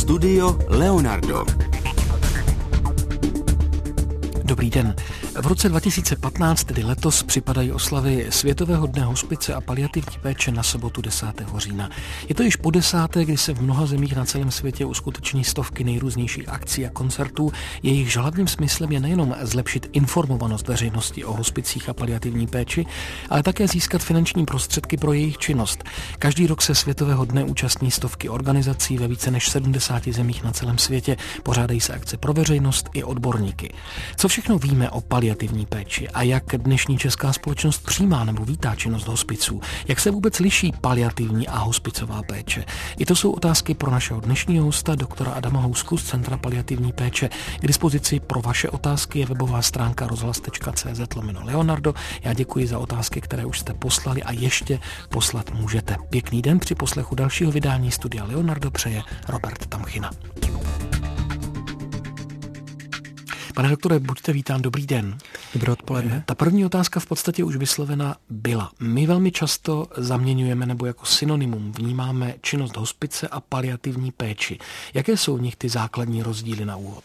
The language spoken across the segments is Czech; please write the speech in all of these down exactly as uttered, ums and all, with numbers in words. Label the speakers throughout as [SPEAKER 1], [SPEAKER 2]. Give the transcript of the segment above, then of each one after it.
[SPEAKER 1] Studio Leonardo.
[SPEAKER 2] Dobrý den. V roce dva tisíce patnáct, tedy letos, připadají oslavy Světového dne hospice a paliativní péče na sobotu desátého října. Je to již po desáté, kdy se v mnoha zemích na celém světě uskuteční stovky nejrůznějších akcí a koncertů. Jejich hlavním smyslem je nejenom zlepšit informovanost veřejnosti o hospicích a paliativní péči, ale také získat finanční prostředky pro jejich činnost. Každý rok se Světového dne účastní stovky organizací ve více než sedmdesáti zemích na celém světě. Pořádají se akce pro veřejnost i odborníky. Co všechno víme o paliativní péči a jak dnešní česká společnost přijímá nebo vítá činnost hospiců? Jak se vůbec liší paliativní a hospicová péče? I to jsou otázky pro našeho dnešního hosta, doktora Adama Housku z Centra paliativní péče. K dispozici pro vaše otázky je webová stránka rozhlas tečka cé zet lomeno Leonardo. Já děkuji za otázky, které už jste poslali a ještě poslat můžete. Pěkný den při poslechu dalšího vydání Studia Leonardo přeje Robert Tamchina. Pane doktore, buďte vítán, dobrý den.
[SPEAKER 3] Dobré odpoledne.
[SPEAKER 2] Ta první otázka v podstatě už vyslovena byla. My velmi často zaměňujeme nebo jako synonymum vnímáme činnost hospice a paliativní péči. Jaké jsou v nich ty základní rozdíly na úvod?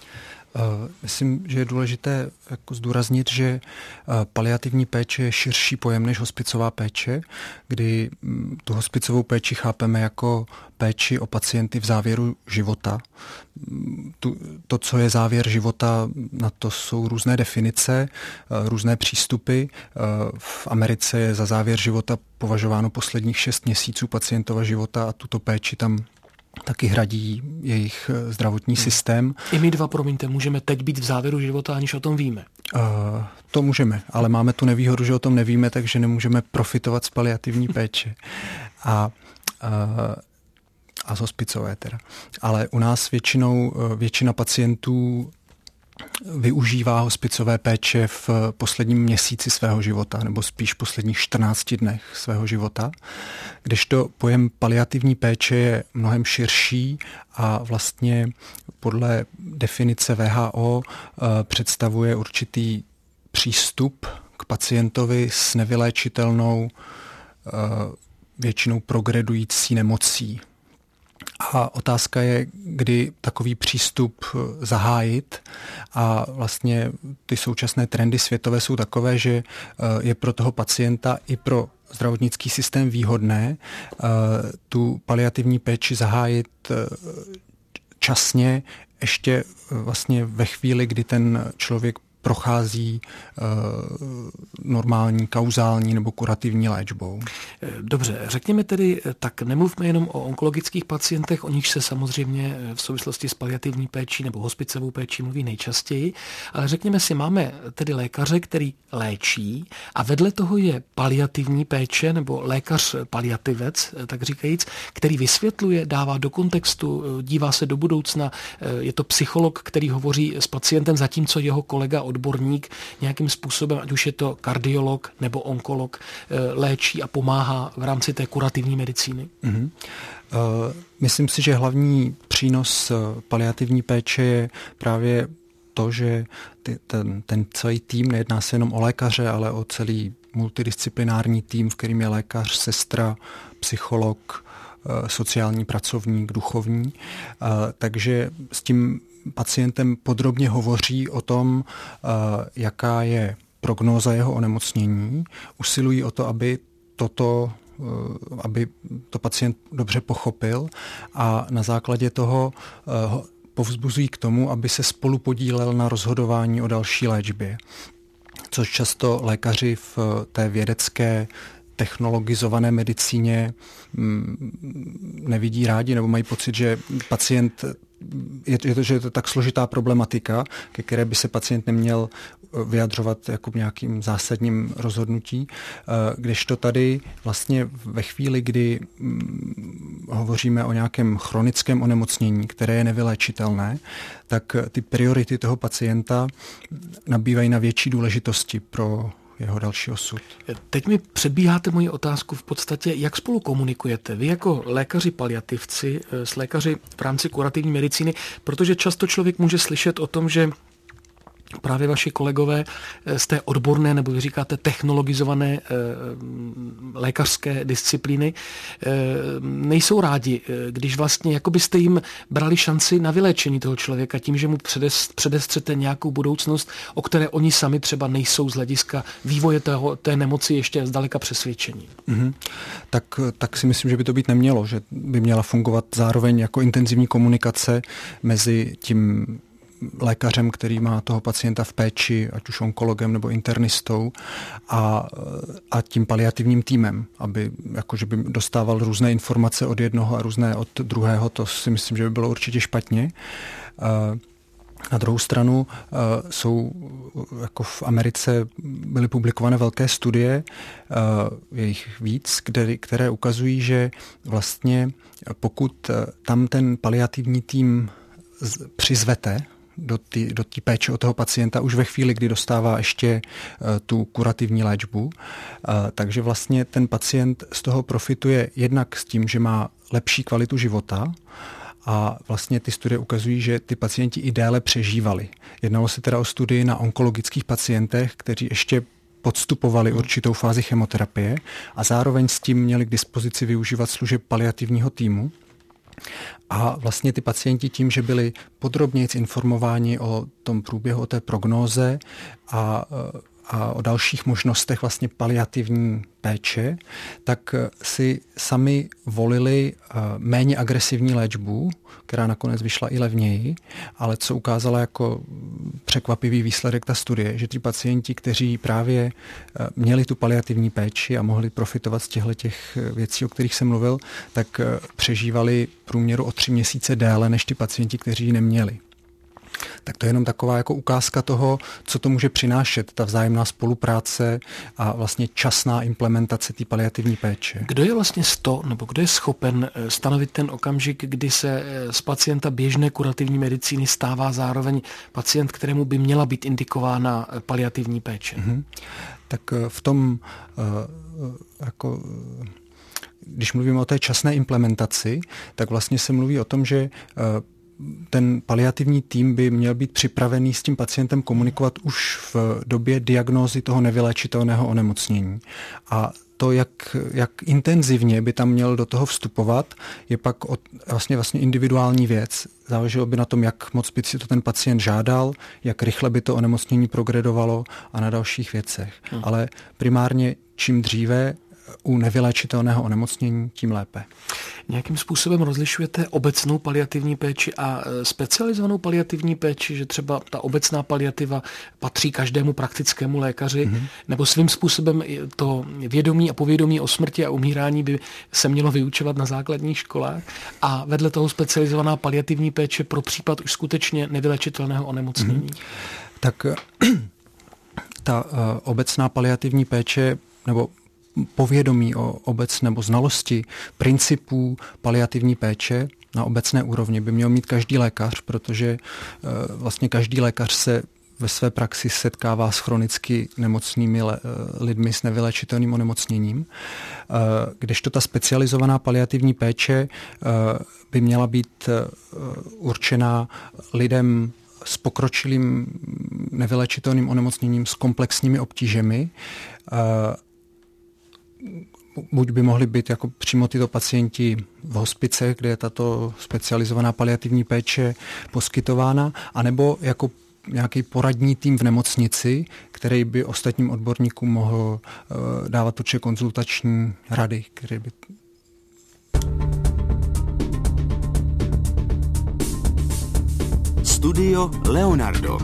[SPEAKER 3] Myslím, že je důležité jako zdůraznit, že paliativní péče je širší pojem než hospicová péče, kdy tu hospicovou péči chápeme jako péči o pacienty v závěru života. Tu, to, co je závěr života, na to jsou různé definice, různé přístupy. V Americe je za závěr života považováno posledních šest měsíců pacientova života a tuto péči tam taky hradí jejich zdravotní hmm. systém.
[SPEAKER 2] I my dva, promiňte, můžeme teď být v závěru života, aniž o tom víme.
[SPEAKER 3] Uh, to můžeme, ale máme tu nevýhodu, že o tom nevíme, takže nemůžeme profitovat z paliativní péče. A, uh, a z hospicové teda. Ale u nás většinou většina pacientů využívá hospicové péče v posledním měsíci svého života, nebo spíš posledních čtrnácti dnech svého života, kdežto pojem paliativní péče je mnohem širší a vlastně podle definice W H O představuje určitý přístup k pacientovi s nevyléčitelnou, většinou progredující nemocí. A otázka je, kdy takový přístup zahájit, a vlastně ty současné trendy světové jsou takové, že je pro toho pacienta i pro zdravotnický systém výhodné tu paliativní péči zahájit časně, ještě vlastně ve chvíli, kdy ten člověk prochází uh, normální kauzální nebo kurativní léčbou.
[SPEAKER 2] Dobře, řekněme tedy, tak nemluvme jenom o onkologických pacientech, o nich se samozřejmě v souvislosti s paliativní péčí nebo hospicovou péčí mluví nejčastěji, ale řekněme si, máme tedy lékaře, který léčí a vedle toho je paliativní péče nebo lékař paliativec, tak říkajíc, který vysvětluje, dává do kontextu, dívá se do budoucna, je to psycholog, který hovoří s pacientem, zatímco jeho kolega odborník nějakým způsobem, ať už je to kardiolog nebo onkolog, léčí a pomáhá v rámci té kurativní medicíny?
[SPEAKER 3] Mm-hmm. Myslím si, že hlavní přínos paliativní péče je právě to, že ty, ten, ten celý tým, nejedná se jenom o lékaře, ale o celý multidisciplinární tým, v kterým je lékař, sestra, psycholog, sociální pracovník, duchovní. Takže s tím pacientem podrobně hovoří o tom, jaká je prognóza jeho onemocnění. Usilují o to, aby toto, aby to pacient dobře pochopil a na základě toho povzbuzují k tomu, aby se spolu podílel na rozhodování o další léčbě. Což často lékaři v té vědecké technologizované medicíně nevidí rádi nebo mají pocit, že pacient je to, že je to tak složitá problematika, ke které by se pacient neměl vyjadřovat jako nějakým zásadním rozhodnutí, kdežto tady vlastně ve chvíli, kdy hovoříme o nějakém chronickém onemocnění, které je nevyléčitelné, tak ty priority toho pacienta nabývají na větší důležitosti pro jeho další osud.
[SPEAKER 2] Teď mi předbíháte moji otázku v podstatě, jak spolu komunikujete vy jako lékaři paliativci s lékaři v rámci kurativní medicíny, protože často člověk může slyšet o tom, že právě vaši kolegové z té odborné, nebo vy říkáte technologizované lékařské disciplíny, nejsou rádi, když vlastně jako byste jim brali šanci na vyléčení toho člověka tím, že mu předestřete nějakou budoucnost, o které oni sami třeba nejsou z hlediska vývoje toho, té nemoci ještě zdaleka přesvědčení.
[SPEAKER 3] Mm-hmm. Tak, tak si myslím, že by to být nemělo, že by měla fungovat zároveň jako intenzivní komunikace mezi tím lékařem, který má toho pacienta v péči, ať už onkologem nebo internistou, a, a tím paliativním týmem, aby jakože by dostával různé informace od jednoho a různé od druhého, to si myslím, že by bylo určitě špatně. Na druhou stranu jsou, jako v Americe byly publikované velké studie, je jich víc, které, které ukazují, že vlastně pokud tam ten paliativní tým přizvete do té do té péče o toho pacienta už ve chvíli, kdy dostává ještě uh, tu kurativní léčbu. Uh, takže vlastně ten pacient z toho profituje jednak s tím, že má lepší kvalitu života, a vlastně ty studie ukazují, že ty pacienti i déle přežívali. Jednalo se teda o studii na onkologických pacientech, kteří ještě podstupovali určitou fázi chemoterapie a zároveň s tím měli k dispozici využívat služeb paliativního týmu. A vlastně ty pacienti tím, že byli podrobněji informováni o tom průběhu, o té prognóze a, a o dalších možnostech vlastně paliativní péče, tak si sami volili méně agresivní léčbu, která nakonec vyšla i levněji, ale co ukázala jako překvapivý výsledek ta studie, že ti pacienti, kteří právě měli tu paliativní péči a mohli profitovat z těchto těch věcí, o kterých jsem mluvil, tak přežívali průměru o tři měsíce déle než ti pacienti, kteří ji neměli. Tak to je jenom taková jako ukázka toho, co to může přinášet, ta vzájemná spolupráce a vlastně časná implementace té paliativní péče.
[SPEAKER 2] Kdo je vlastně sto, nebo kdo je schopen stanovit ten okamžik, kdy se z pacienta běžné kurativní medicíny stává zároveň pacient, kterému by měla být indikována paliativní péče? Mm-hmm.
[SPEAKER 3] Tak v tom jako... Když mluvíme o té časné implementaci, tak vlastně se mluví o tom, že ten paliativní tým by měl být připravený s tím pacientem komunikovat už v době diagnózy toho nevyléčitelného onemocnění. A to, jak, jak intenzivně by tam měl do toho vstupovat, je pak od, vlastně, vlastně individuální věc. Záleželo by na tom, jak moc by si to ten pacient žádal, jak rychle by to onemocnění progredovalo a na dalších věcech. Hmm. Ale primárně čím dříve u nevyléčitelného onemocnění, tím lépe.
[SPEAKER 2] Nějakým způsobem rozlišujete obecnou paliativní péči a specializovanou paliativní péči, že třeba ta obecná paliativa patří každému praktickému lékaři, mm-hmm. nebo svým způsobem to vědomí a povědomí o smrti a umírání by se mělo vyučovat na základních školách a vedle toho specializovaná paliativní péče pro případ už skutečně nevyléčitelného onemocnění? Mm-hmm.
[SPEAKER 3] Tak ta uh, obecná paliativní péče nebo povědomí o obec nebo znalosti principů paliativní péče na obecné úrovni by měl mít každý lékař, protože vlastně každý lékař se ve své praxi setkává s chronicky nemocnými lidmi s nevyléčitelným onemocněním. Kdežto ta specializovaná paliativní péče by měla být určená lidem s pokročilým nevyléčitelným onemocněním s komplexními obtížemi. Buď by mohli být jako přímo tyto pacienti v hospice, kde je tato specializovaná paliativní péče poskytována, anebo jako nějaký poradní tým v nemocnici, který by ostatním odborníkům mohl uh, dávat určitě konzultační rady, které by...
[SPEAKER 2] Studio Leonardo.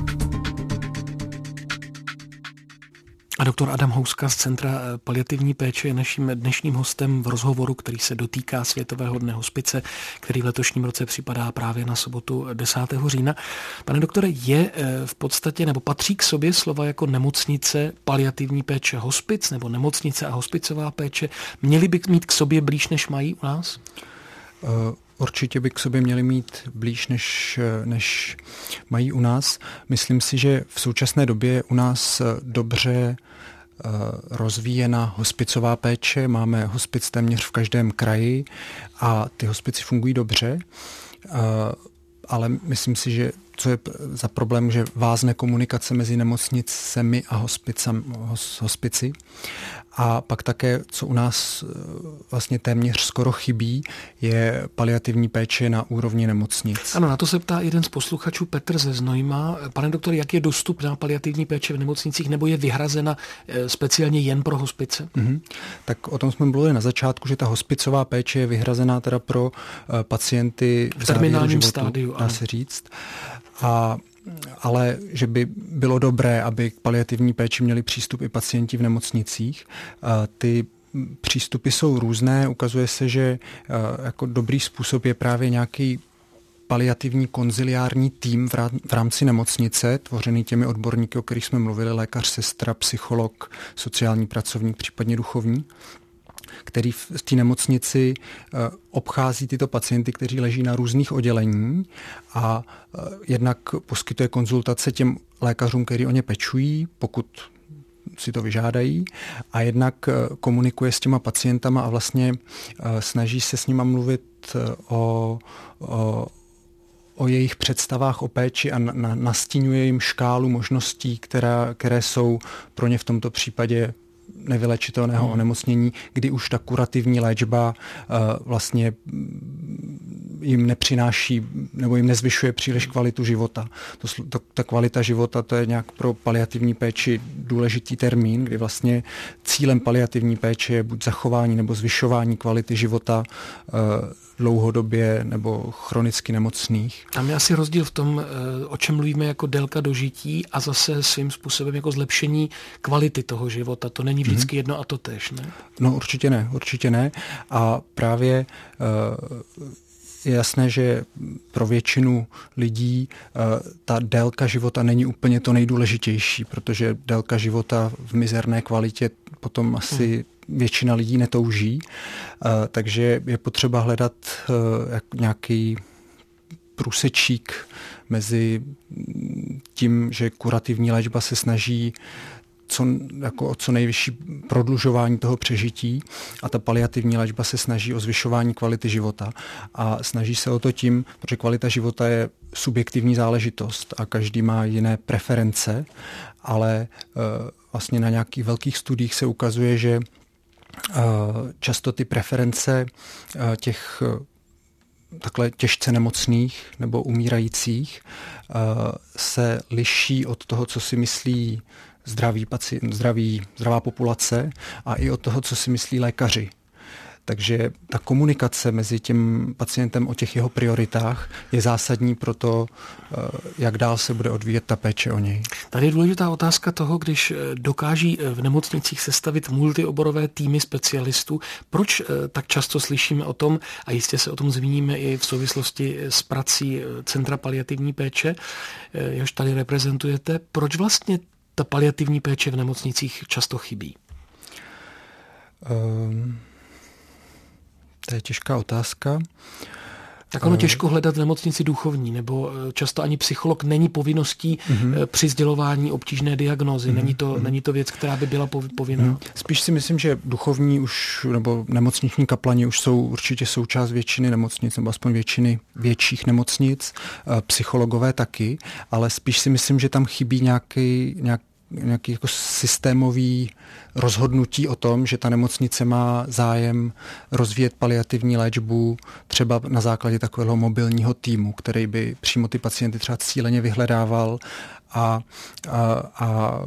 [SPEAKER 2] A doktor Adam Houska z Centra paliativní péče je naším dnešním hostem v rozhovoru, který se dotýká Světového dne hospice, který v letošním roce připadá právě na sobotu desátého října. Pane doktore, je v podstatě, nebo patří k sobě slova jako nemocnice, paliativní péče, hospic, nebo nemocnice a hospicová péče, měly by mít k sobě blíž, než mají u nás?
[SPEAKER 3] Uh... Určitě by k sobě měli mít blíž, než, než mají u nás. Myslím si, že v současné době je u nás dobře rozvíjena hospicová péče. Máme hospic téměř v každém kraji a ty hospici fungují dobře. Ale myslím si, že co je za problém, že vázne komunikace mezi nemocnicemi a hospicem, hospici. A pak také, co u nás vlastně téměř skoro chybí, je paliativní péče na úrovni nemocnic.
[SPEAKER 2] Ano, na to se ptá jeden z posluchačů Petr ze Znojma. Pane doktor, jak je dostupná paliativní péče v nemocnicích, nebo je vyhrazena speciálně jen pro hospice?
[SPEAKER 3] Mm-hmm. Tak o tom jsme mluvili na začátku, že ta hospicová péče je vyhrazená teda pro pacienty
[SPEAKER 2] v terminálním
[SPEAKER 3] životu,
[SPEAKER 2] stádiu,
[SPEAKER 3] dá se říct. A ale že by bylo dobré, aby k paliativní péči měli přístup i pacienti v nemocnicích. Ty přístupy jsou různé. Ukazuje se, že jako dobrý způsob je právě nějaký paliativní konziliární tým v rámci nemocnice, tvořený těmi odborníky, o kterých jsme mluvili, lékař, sestra, psycholog, sociální pracovník, případně duchovní, který v té nemocnici obchází tyto pacienty, kteří leží na různých oddělení a jednak poskytuje konzultace těm lékařům, kteří o ně pečují, pokud si to vyžádají, a jednak komunikuje s těma pacientama a vlastně snaží se s nima mluvit o, o o jejich představách o péči a na, nastínuje jim škálu možností, která, které jsou pro ně v tomto případě nevylečitelného hmm. onemocnění, kdy už ta kurativní léčba uh, vlastně jim nepřináší nebo jim nezvyšuje příliš kvalitu života. To, to, ta kvalita života, to je nějak pro paliativní péči důležitý termín, kdy vlastně cílem paliativní péče je buď zachování nebo zvyšování kvality života uh, dlouhodobě nebo chronicky nemocných.
[SPEAKER 2] Tam je asi rozdíl v tom, o čem mluvíme jako délka dožití a zase svým způsobem jako zlepšení kvality toho života. To není vždycky hmm. jedno a to též, ne?
[SPEAKER 3] No určitě ne, určitě ne. A právě uh, je jasné, že pro většinu lidí uh, ta délka života není úplně to nejdůležitější, protože délka života v mizerné kvalitě potom asi hmm. většina lidí netouží, uh, takže je potřeba hledat uh, jak nějaký průsečík mezi tím, že kurativní léčba se snaží co, jako o co nejvyšší prodlužování toho přežití a ta paliativní léčba se snaží o zvyšování kvality života. A snaží se o to tím, protože kvalita života je subjektivní záležitost a každý má jiné preference, ale uh, vlastně na nějakých velkých studiích se ukazuje, že často ty preference těch takhle těžce nemocných nebo umírajících se liší od toho, co si myslí zdraví pacient, zdraví, zdravá populace a i od toho, co si myslí lékaři. Takže ta komunikace mezi tím pacientem o těch jeho prioritách je zásadní pro to, jak dál se bude odvíjet ta péče o něj.
[SPEAKER 2] Tady je důležitá otázka toho, když dokáží v nemocnicích sestavit multioborové týmy specialistů. Proč tak často slyšíme o tom, a jistě se o tom zmíníme i v souvislosti s prací Centra paliativní péče, jehož tady reprezentujete, proč vlastně ta paliativní péče v nemocnicích často chybí?
[SPEAKER 3] Um... To je těžká otázka.
[SPEAKER 2] Tak ono těžko hledat v nemocnici duchovní, nebo často ani psycholog není povinností mm-hmm. při sdělování obtížné diagnózy. Mm-hmm. Není to, mm-hmm. není to věc, která by byla povinná. Mm-hmm.
[SPEAKER 3] Spíš si myslím, že duchovní už, nebo nemocniční kaplani už jsou určitě součást většiny nemocnic, nebo aspoň většiny větších nemocnic, psychologové taky, ale spíš si myslím, že tam chybí nějaký, nějak nějaký jako systémový rozhodnutí o tom, že ta nemocnice má zájem rozvíjet paliativní léčbu třeba na základě takového mobilního týmu, který by přímo ty pacienty třeba cíleně vyhledával a, a, a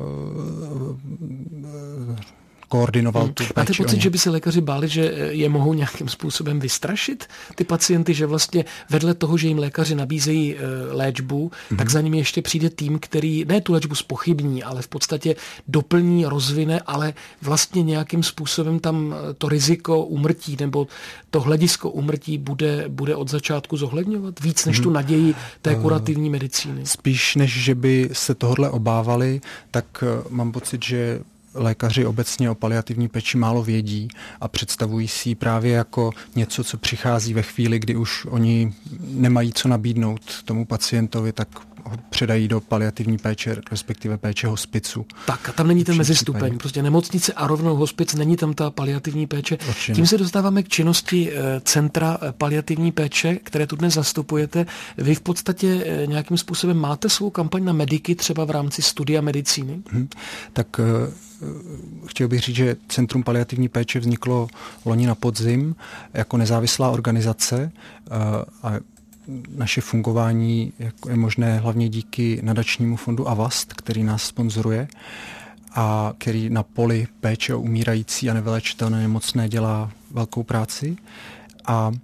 [SPEAKER 3] koordinoval tu péči.
[SPEAKER 2] Máte pocit, že by se lékaři báli, že je mohou nějakým způsobem vystrašit ty pacienty, že vlastně vedle toho, že jim lékaři nabízejí léčbu, mm-hmm. tak za nimi ještě přijde tým, který ne tu léčbu zpochybní, ale v podstatě doplní, rozvine, ale vlastně nějakým způsobem tam to riziko úmrtí nebo to hledisko úmrtí bude, bude od začátku zohledňovat víc než mm-hmm. tu naději té kurativní medicíny.
[SPEAKER 3] Spíš než, že by se tohodle obávali, tak mám pocit, že lékaři obecně o paliativní péči málo vědí a představují si ji právě jako něco, co přichází ve chvíli, kdy už oni nemají co nabídnout tomu pacientovi, tak ho předají do paliativní péče, respektive péče hospicu.
[SPEAKER 2] Tak a tam není ten mezistupeň, prostě nemocnice a rovnou hospic, není tam ta paliativní péče.
[SPEAKER 3] Určitě.
[SPEAKER 2] Tím se dostáváme k činnosti Centra paliativní péče, které tu dnes zastupujete. Vy v podstatě nějakým způsobem máte svou kampaň na mediky třeba v rámci studia medicíny?
[SPEAKER 3] Hmm. Tak chtěl bych říct, že Centrum paliativní péče vzniklo loni na podzim jako nezávislá organizace a naše fungování je možné hlavně díky nadačnímu fondu Avast, který nás sponzoruje a který na poli péče o umírající a nevylečitelné nemocné dělá velkou práci. A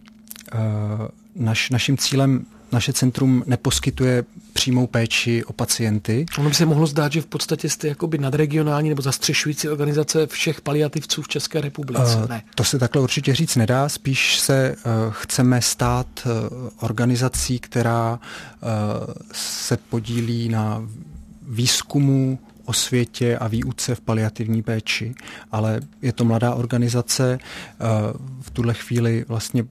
[SPEAKER 3] naš, naším cílem naše centrum neposkytuje přímou péči o pacienty.
[SPEAKER 2] Ono by se mohlo zdát, že v podstatě jste jakoby nadregionální nebo zastřešující organizace všech paliativců v České republice. Uh, ne.
[SPEAKER 3] To se takhle určitě říct nedá. Spíš se uh, chceme stát uh, organizací, která uh, se podílí na výzkumu, osvětě a výuce v paliativní péči, ale je to mladá organizace. Uh, v tuhle chvíli vlastně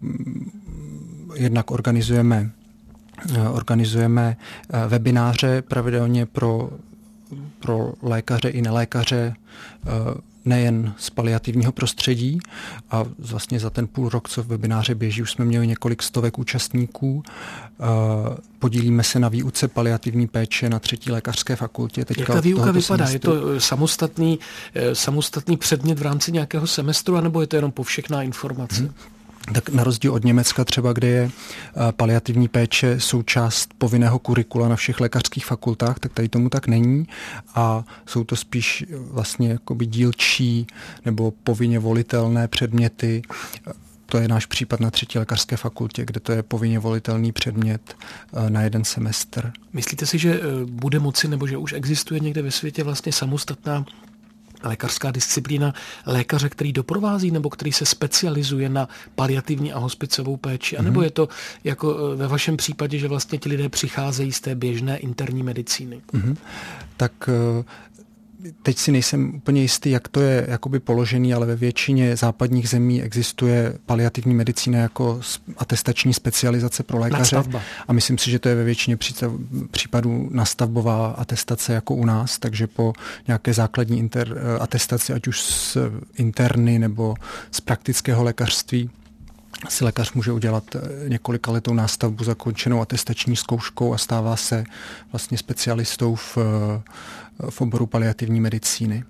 [SPEAKER 3] jednak organizujeme Organizujeme webináře pravidelně pro, pro lékaře i nelékaře, nejen z paliativního prostředí. A vlastně za ten půl rok, co webináře běží, už jsme měli několik stovek účastníků. Podílíme se na výuce paliativní péče na třetí lékařské fakultě. Teďka
[SPEAKER 2] Jak ta výuka vypadá?
[SPEAKER 3] semestru.
[SPEAKER 2] Je to samostatný, samostatný předmět v rámci nějakého semestru, anebo je to jenom povšechná informace? Hmm.
[SPEAKER 3] Tak na rozdíl od Německa třeba, kde je paliativní péče součást povinného kurikula na všech lékařských fakultách, tak tady tomu tak není a jsou to spíš vlastně jakoby dílčí nebo povinně volitelné předměty. To je náš případ na třetí lékařské fakultě, kde to je povinně volitelný předmět na jeden semestr.
[SPEAKER 2] Myslíte si, že bude moci nebo že už existuje někde ve světě vlastně samostatná lékařská disciplína lékaře, který doprovází nebo který se specializuje na paliativní a hospicovou péči? A nebo je to jako ve vašem případě, že vlastně ti lidé přicházejí z té běžné interní medicíny?
[SPEAKER 3] Mm-hmm. Tak teď si nejsem úplně jistý, jak to je jakoby položený, ale ve většině západních zemí existuje paliativní medicína jako atestační specializace pro lékaře.
[SPEAKER 2] Nadstavba.
[SPEAKER 3] A myslím si, že to je ve většině případů nastavbová atestace jako u nás, takže po nějaké základní inter, atestaci, ať už z interny nebo z praktického lékařství, si lékař může udělat několika letou nástavbu zakončenou atestační zkouškou a stává se vlastně specialistou v, v oboru paliativní medicíny.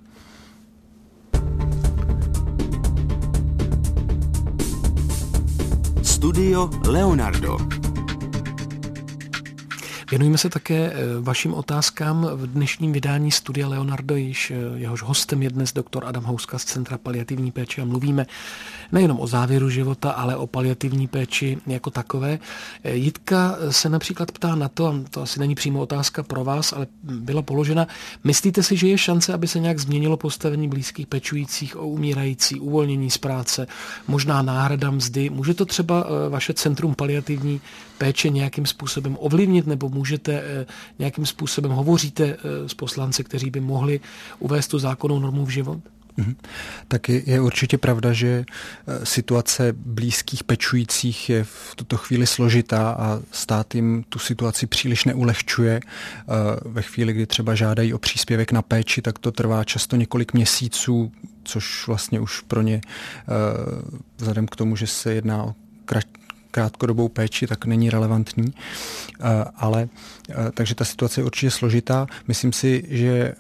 [SPEAKER 1] Studio Leonardo.
[SPEAKER 2] Věnujeme se také vašim otázkám v dnešním vydání Studia Leonardo, již jehož hostem je dnes doktor Adam Houska z Centra paliativní péče a mluvíme nejenom o závěru života, ale o paliativní péči jako takové. Jitka se například ptá na to, a to asi není přímo otázka pro vás, ale byla položena, myslíte si, že je šance, aby se nějak změnilo postavení blízkých pečujících o umírající, uvolnění z práce, možná náhrada mzdy? Může to třeba vaše Centrum paliativní péče nějakým způsobem ovlivnit, nebo můžete nějakým způsobem, hovoříte s poslanci, kteří by mohli uvést tu zákonnou normu v život?
[SPEAKER 3] Mm-hmm. Tak je, je určitě pravda, že situace blízkých pečujících je v tuto chvíli složitá a stát jim tu situaci příliš neulehčuje. Ve chvíli, kdy třeba žádají o příspěvek na péči, tak to trvá často několik měsíců, což vlastně už pro ně, vzhledem k tomu, že se jedná o krat krátkodobou péči, tak není relevantní. Ale takže ta situace je určitě složitá. Myslím si, že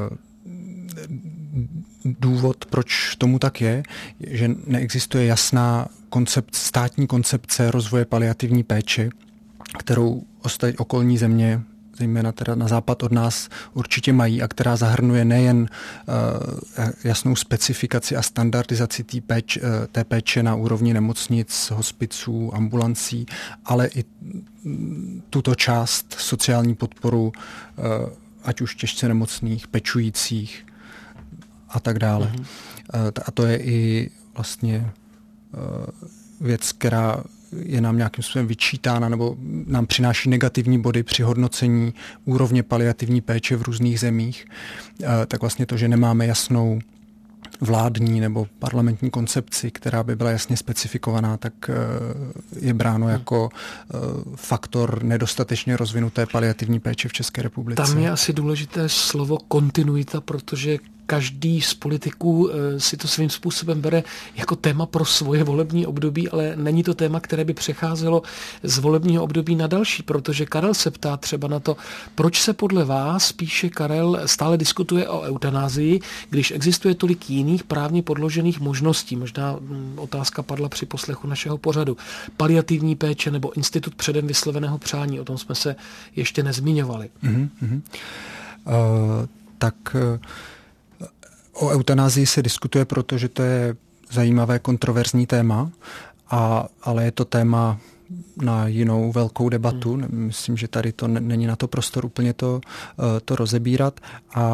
[SPEAKER 3] důvod, proč tomu tak je, že neexistuje jasná koncept, státní koncepce rozvoje paliativní péče, kterou ostatní okolní země, zejména teda na západ od nás, určitě mají a která zahrnuje nejen uh, jasnou specifikaci a standardizaci té péče, uh, té péče na úrovni nemocnic, hospiců, ambulancí, ale i tuto část sociální podporu, uh, ať už těžce nemocných, pečujících a tak dále. Mm-hmm. Uh, a to je i vlastně uh, věc, která je nám nějakým způsobem vyčítána nebo nám přináší negativní body při hodnocení úrovně paliativní péče v různých zemích, tak vlastně to, že nemáme jasnou vládní nebo parlamentní koncepci, která by byla jasně specifikovaná, tak je bráno jako faktor nedostatečně rozvinuté paliativní péče v České republice.
[SPEAKER 2] Tam je asi důležité slovo kontinuita, protože každý z politiků si to svým způsobem bere jako téma pro svoje volební období, ale není to téma, které by přecházelo z volebního období na další, protože Karel se ptá třeba na to, proč se podle vás, píše Karel, stále diskutuje o eutanázii, když existuje tolik jiných právně podložených možností. Možná otázka padla při poslechu našeho pořadu. Paliativní péče nebo institut předem vysloveného přání, o tom jsme se ještě nezmiňovali.
[SPEAKER 3] Mm-hmm. Uh, tak... Uh... O eutanázii se diskutuje, protože to je zajímavé kontroverzní téma, a, ale je to téma na jinou velkou debatu. Hmm. Myslím, že tady to není na to prostor úplně to, to rozebírat. A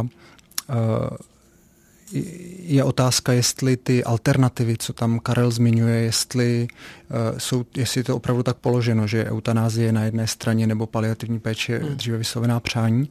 [SPEAKER 3] je otázka, jestli ty alternativy, co tam Karel zmiňuje, jestli, jsou, jestli je to opravdu tak položeno, že eutanázie je na jedné straně nebo paliativní péče hmm. dříve vyslovená přání.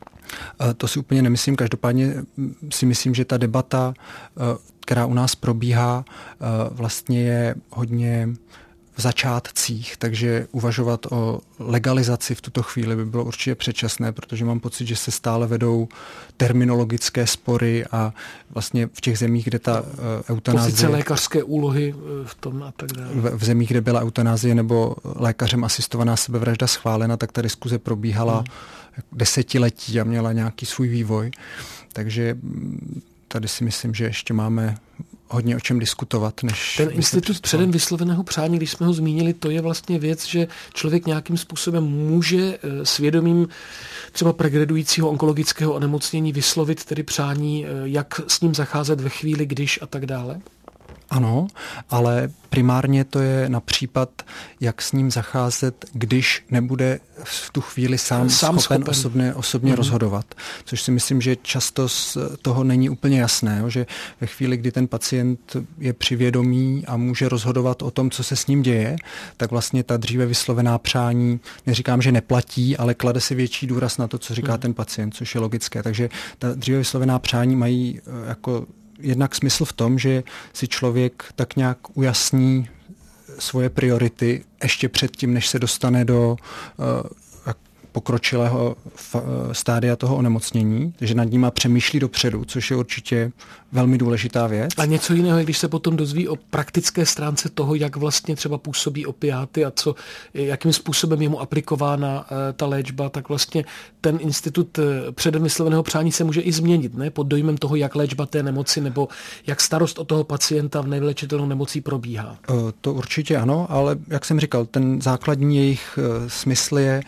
[SPEAKER 3] To si úplně nemyslím. Každopádně si myslím, že ta debata, která u nás probíhá, vlastně je hodně v začátcích, takže uvažovat o legalizaci v tuto chvíli by bylo určitě předčasné, protože mám pocit, že se stále vedou terminologické spory a vlastně v těch zemích, kde ta eutanázie...
[SPEAKER 2] Pozice lékařské úlohy v tom a tak dále.
[SPEAKER 3] V, v zemích, kde byla eutanázie nebo lékařem asistovaná sebevražda schválena, tak ta diskuze probíhala hmm. desetiletí a měla nějaký svůj vývoj. Takže tady si myslím, že ještě máme hodně o čem diskutovat. Než
[SPEAKER 2] ten institut předem vysloveného přání, když jsme ho zmínili, to je vlastně věc, že člověk nějakým způsobem může svědomím třeba progredujícího onkologického onemocnění vyslovit tedy přání, jak s ním zacházet ve chvíli, když a tak dále?
[SPEAKER 3] Ano, ale primárně to je na případ, jak s ním zacházet, když nebude v tu chvíli sám, sám schopen osobně, osobně mm-hmm. rozhodovat. Což si myslím, že často z toho není úplně jasné, že ve chvíli, kdy ten pacient je při vědomí a může rozhodovat o tom, co se s ním děje, tak vlastně ta dříve vyslovená přání, neříkám, že neplatí, ale klade si větší důraz na to, co říká mm. ten pacient, což je logické. Takže ta dříve vyslovená přání mají jako jednak smysl v tom, že si člověk tak nějak ujasní svoje priority ještě předtím, než se dostane do uh, pokročilého stádia toho onemocnění, že nad ním přemýšlí dopředu, což je určitě velmi důležitá věc.
[SPEAKER 2] A něco jiného je, když se potom dozví o praktické stránce toho, jak vlastně třeba působí opiáty a co, jakým způsobem je mu aplikována ta léčba, tak vlastně ten institut předem vysloveného přání se může i změnit, ne? Pod dojmem toho, jak léčba té nemoci nebo jak starost o toho pacienta v nevylečitelnou nemocí probíhá.
[SPEAKER 3] To určitě ano, ale jak jsem říkal, ten základní jejich smysl je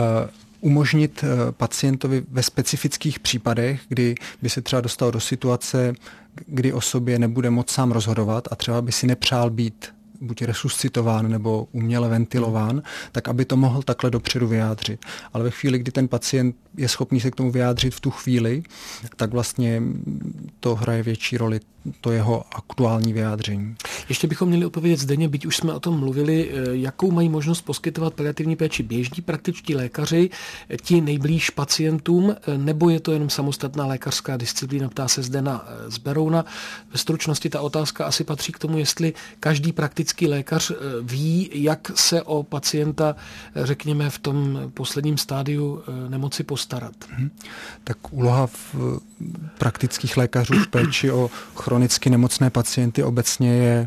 [SPEAKER 3] umožnit pacientovi ve specifických případech, kdy by se třeba dostal do situace, kdy o sobě nebude moc sám rozhodovat a třeba by si nepřál být buď resuscitován nebo uměle ventilován, tak aby to mohl takhle dopředu vyjádřit. Ale ve chvíli, kdy ten pacient je schopný se k tomu vyjádřit v tu chvíli, tak vlastně to hraje větší roli, to jeho aktuální vyjádření.
[SPEAKER 2] Ještě bychom měli odpovědět Zdeně, byť už jsme o tom mluvili, jakou mají možnost poskytovat paliativní péči běžní praktičtí lékaři, ti nejblíž pacientům, nebo je to jenom samostatná lékařská disciplína, ptá se Zdena z Berouna. Ve stručnosti ta otázka asi patří k tomu, jestli každý praktický lékař ví, jak se o pacienta, řekněme, v tom posledním stádiu nemoci postarat.
[SPEAKER 3] Hmm. Tak úloha v praktických lékařů v péči o chronicky nemocné pacienty obecně je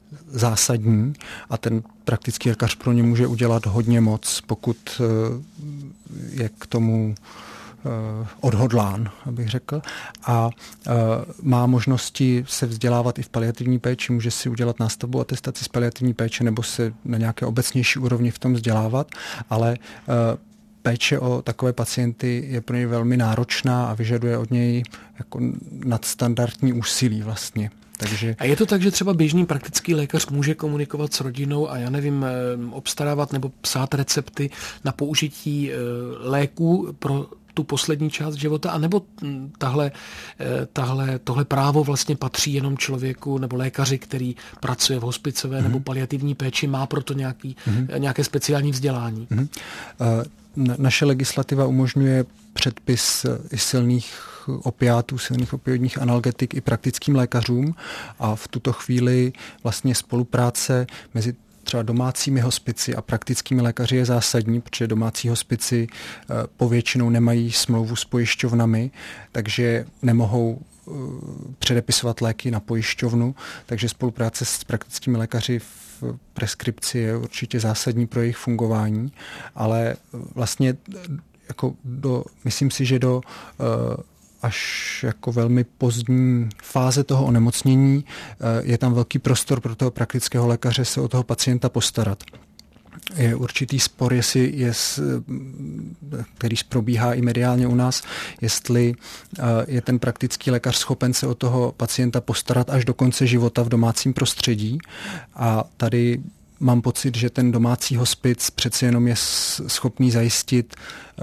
[SPEAKER 3] zásadní a ten praktický lékař pro ně může udělat hodně moc, pokud je k tomu odhodlán, abych řekl, a má možnosti se vzdělávat i v paliativní péči, může si udělat nástavbu atestaci z paliativní péče nebo se na nějaké obecnější úrovni v tom vzdělávat, ale péče o takové pacienty je pro něj velmi náročná a vyžaduje od něj jako nadstandardní úsilí vlastně. Takže... A
[SPEAKER 2] je to tak, že třeba běžný praktický lékař může komunikovat s rodinou a já nevím, obstarávat nebo psát recepty na použití léků pro tu poslední část života, anebo tahle, tahle, tohle právo vlastně patří jenom člověku nebo lékaři, který pracuje v hospicové mm-hmm. nebo paliativní péči, má proto nějaký, mm-hmm. nějaké speciální vzdělání? Mm-hmm.
[SPEAKER 3] Uh, naše legislativa umožňuje předpis i silných opiátů, silných opioidních analgetik i praktickým lékařům a v tuto chvíli vlastně spolupráce mezi třeba domácími hospici a praktickými lékaři je zásadní, protože domácí hospici povětšinou nemají smlouvu s pojišťovnami, takže nemohou předepisovat léky na pojišťovnu, takže spolupráce s praktickými lékaři v preskripci je určitě zásadní pro jejich fungování, ale vlastně jako do, myslím si, že do až jako velmi pozdní fáze toho onemocnění je tam velký prostor pro toho praktického lékaře se o toho pacienta postarat. Je určitý spor, jestli je, který probíhá i mediálně u nás, jestli je ten praktický lékař schopen se o toho pacienta postarat až do konce života v domácím prostředí. A tady mám pocit, že ten domácí hospic přeci jenom je schopný zajistit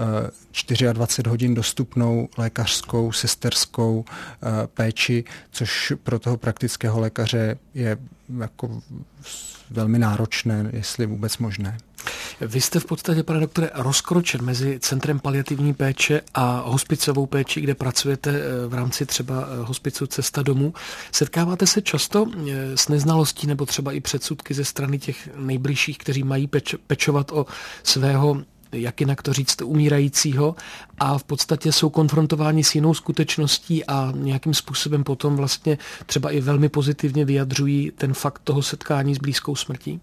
[SPEAKER 3] dvacet čtyři hodin dostupnou lékařskou, sesterskou péči, což pro toho praktického lékaře je jako velmi náročné, jestli vůbec možné.
[SPEAKER 2] Vy jste v podstatě, pane doktore, rozkročen mezi Centrem paliativní péče a hospicovou péči, kde pracujete v rámci třeba hospicu Cesta domů. Setkáváte se často s neznalostí nebo třeba i předsudky ze strany těch nejbližších, kteří mají peč, pečovat o svého, jak jinak to říct, umírajícího a v podstatě jsou konfrontováni s jinou skutečností a nějakým způsobem potom vlastně třeba i velmi pozitivně vyjadřují ten fakt toho setkání s blízkou smrtí?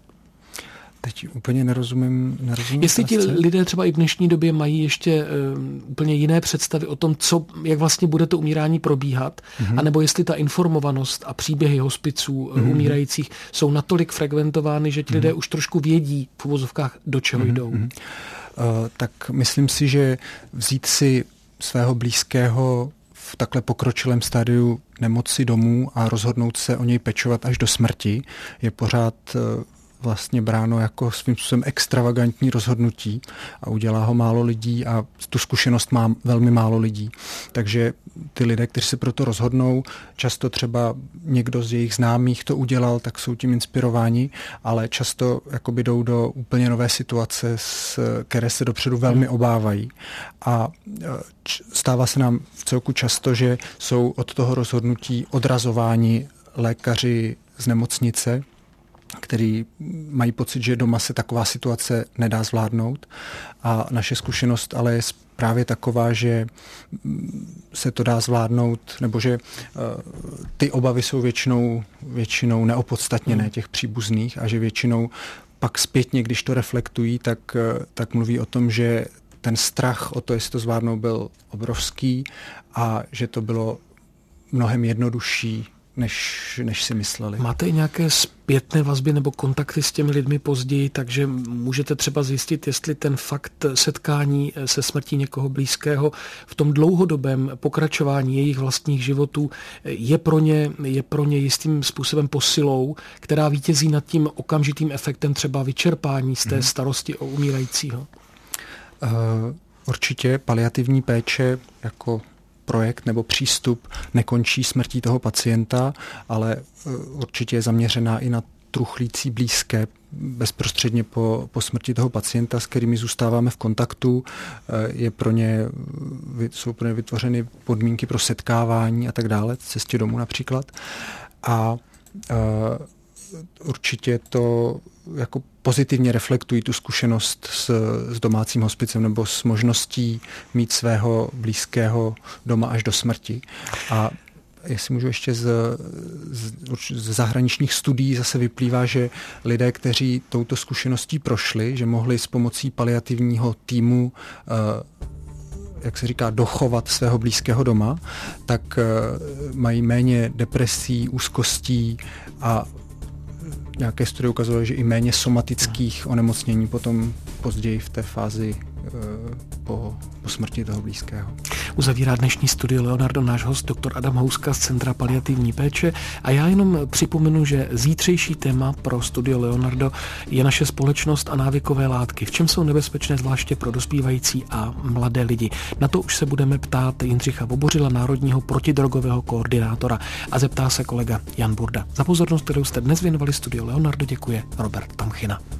[SPEAKER 3] Teď úplně nerozumím. nerozumím
[SPEAKER 2] Jestli ti lidé třeba i v dnešní době mají ještě uh, úplně jiné představy o tom, co, jak vlastně bude to umírání probíhat, mm-hmm. anebo jestli ta informovanost a příběhy hospiců mm-hmm. umírajících jsou natolik frekventovány, že ti mm-hmm. lidé už trošku vědí v uvozovkách, do čeho mm-hmm. jdou.
[SPEAKER 3] Uh, tak myslím si, že vzít si svého blízkého v takhle pokročilém stádiu nemoci domů a rozhodnout se o něj pečovat až do smrti je pořád uh, vlastně bráno jako svým způsobem extravagantní rozhodnutí a udělá ho málo lidí a tu zkušenost má velmi málo lidí. Takže ty lidé, kteří se proto rozhodnou, často třeba někdo z jejich známých to udělal, tak jsou tím inspirováni, ale často jakoby jdou do úplně nové situace, s, které se dopředu velmi obávají. A stává se nám v celku často, že jsou od toho rozhodnutí odrazováni lékaři z nemocnice, který mají pocit, že doma se taková situace nedá zvládnout. A naše zkušenost ale je právě taková, že se to dá zvládnout, nebo že ty obavy jsou většinou, většinou neopodstatněné těch příbuzných a že většinou pak zpětně, když to reflektují, tak, tak mluví o tom, že ten strach o to, jestli to zvládnou, byl obrovský a že to bylo mnohem jednodušší, než, než si mysleli.
[SPEAKER 2] Máte i nějaké zpětné vazby nebo kontakty s těmi lidmi později, takže můžete třeba zjistit, jestli ten fakt setkání se smrtí někoho blízkého v tom dlouhodobém pokračování jejich vlastních životů je pro ně, je pro ně jistým způsobem posilou, která vítězí nad tím okamžitým efektem třeba vyčerpání z té hmm. starosti o umírajícího?
[SPEAKER 3] Uh, určitě paliativní péče jako projekt nebo přístup nekončí smrtí toho pacienta, ale určitě je zaměřená i na truchlící blízké bezprostředně po, po smrti toho pacienta, s kterými zůstáváme v kontaktu. Je pro ně, jsou pro ně vytvořeny podmínky pro setkávání a tak dále, cestě domů například. A určitě to jako pozitivně reflektují tu zkušenost s, s domácím hospicem nebo s možností mít svého blízkého doma až do smrti. A jestli můžu ještě z, z, z zahraničních studií zase vyplývá, že lidé, kteří touto zkušeností prošli, že mohli s pomocí paliativního týmu jak se říká, dochovat svého blízkého doma, tak mají méně depresí, úzkostí a nějaké studie ukazovaly, že i méně somatických onemocnění potom později v té fázi po, po smrti toho blízkého.
[SPEAKER 2] Uzavírá dnešní studio Leonardo náš host, doktor Adam Houska z Centra paliativní péče. A já jenom připomenu, že zítřejší téma pro studio Leonardo je naše společnost a návykové látky. V čem jsou nebezpečné zvláště pro dospívající a mladé lidi? Na to už se budeme ptát Jindřicha Vobořila, národního protidrogového koordinátora, a zeptá se kolega Jan Burda. Za pozornost, kterou jste dnes věnovali studio Leonardo, děkuje Robert Tamchina.